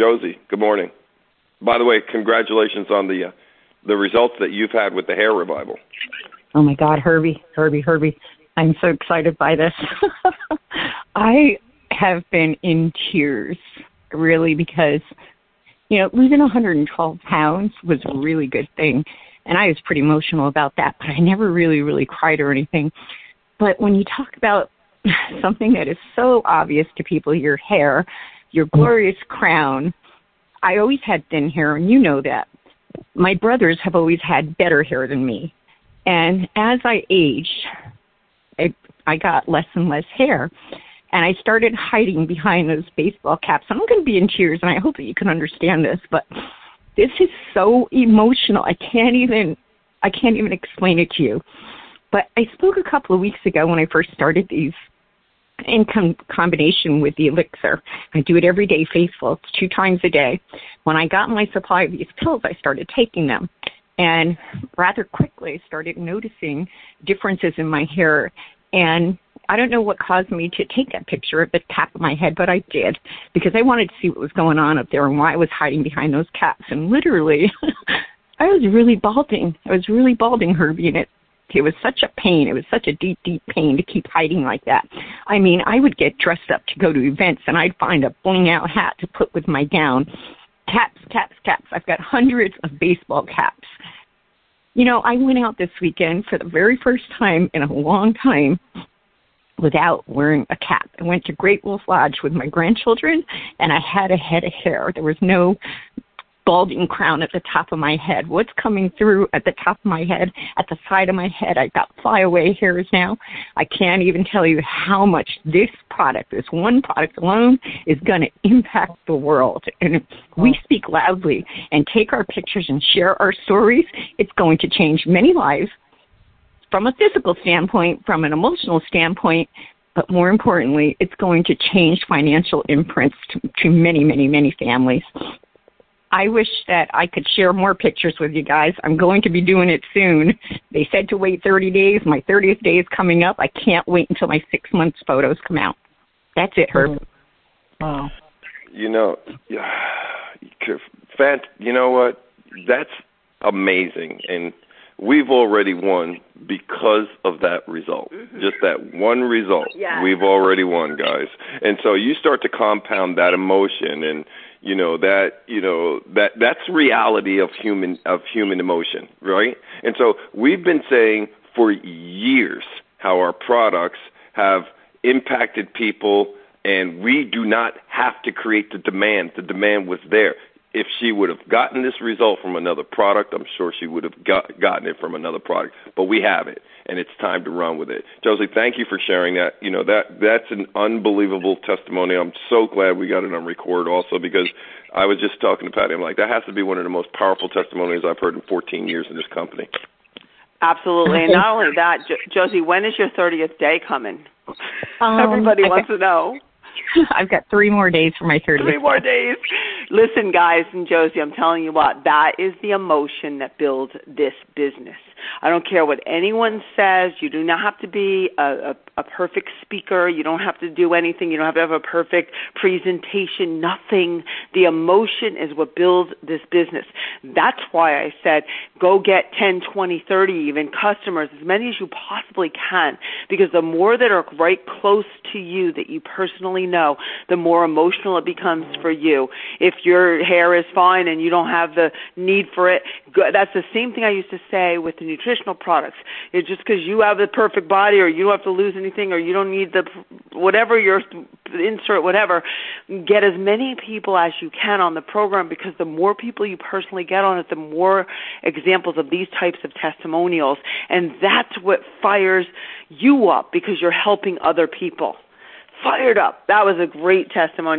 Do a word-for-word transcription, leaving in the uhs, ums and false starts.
Josie, good morning. By the way, congratulations on the uh, the results that you've had with the hair revival. Oh, my God, Herbie, Herbie, Herbie. I'm so excited by this. I have been in tears, really, because, you know, losing one hundred twelve pounds was a really good thing. And I was pretty emotional about that, but I never really, really cried or anything. But when you talk about something that is so obvious to people, your hair, your glorious crown, I always had thin hair, and you know that. My brothers have always had better hair than me. And as I aged, I, I got less and less hair. And I started hiding behind those baseball caps. I'm going to be in tears, and I hope that you can understand this, but this is so emotional. I can't even, I can't even explain it to you. But I spoke a couple of weeks ago when I first started these in com- combination with the elixir. I do it every day, faithful. It's two times a day. When I got my supply of these pills, I started taking them. And rather quickly, I started noticing differences in my hair. And I don't know what caused me to take that picture at the top of my head, but I did, because I wanted to see what was going on up there and why I was hiding behind those caps. And literally, I was really balding. I was really balding, Herbie, and it, it was such a pain. It was such a deep, deep pain to keep hiding like that. I mean, I would get dressed up to go to events, and I'd find a bling-out hat to put with my gown. Caps, caps, caps. I've got hundreds of baseball caps. You know, I went out this weekend for the very first time in a long time without wearing a cap. I went to Great Wolf Lodge with my grandchildren, and I had a head of hair. There was no balding crown at the top of my head. What's coming through at the top of my head, at the side of my head, I got flyaway hairs now. I can't even tell you how much this product, this one product alone, is going to impact the world. And if we speak loudly and take our pictures and share our stories, it's going to change many lives from a physical standpoint, from an emotional standpoint, but more importantly, it's going to change financial imprints to, to many, many, many families. I wish that I could share more pictures with you guys. I'm going to be doing it soon. They said to wait thirty days. My thirtieth day is coming up. I can't wait until my six months photos come out. That's it, Herb. Wow. You know, Fant, you know what? That's amazing. And we've already won because of that result. Mm-hmm. Just that one result. Yeah. We've already won, guys. And so you start to compound that emotion, and you know that you know that that's reality of human of human emotion, right? And so we've been saying for years how our products have impacted people, and we do not have to create the demand. The demand was there. If she would have gotten this result from another product, I'm sure she would have got, gotten it from another product. But we have it, and it's time to run with it. Josie, thank you for sharing that. You know, that that's an unbelievable testimony. I'm so glad we got it on record also, because I was just talking to Patty. I'm like, that has to be one of the most powerful testimonies I've heard in fourteen years in this company. Absolutely. And not only that, jo- Josie, when is your thirtieth day coming? Um, Everybody I've wants got, to know. I've got three more days for my thirtieth. Three more days. Listen, guys, and Josie, I'm telling you what, that is the emotion that builds this business. I don't care what anyone says. You do not have to be a, a, a perfect speaker. You don't have to do anything. You don't have to have a perfect presentation, nothing. The emotion is what builds this business. That's why I said go get ten, twenty, thirty even customers, as many as you possibly can, because the more that are right close to you that you personally know, the more emotional it becomes for you. If your hair is fine and you don't have the need for it, that's the same thing I used to say with the nutritional products. It's just because you have the perfect body, or you don't have to lose anything, or you don't need the whatever your insert, whatever, get as many people as you can on the program, because the more people you personally get on it, the more examples of these types of testimonials, and that's what fires you up, because you're helping other people. Fired up. That was a great testimony.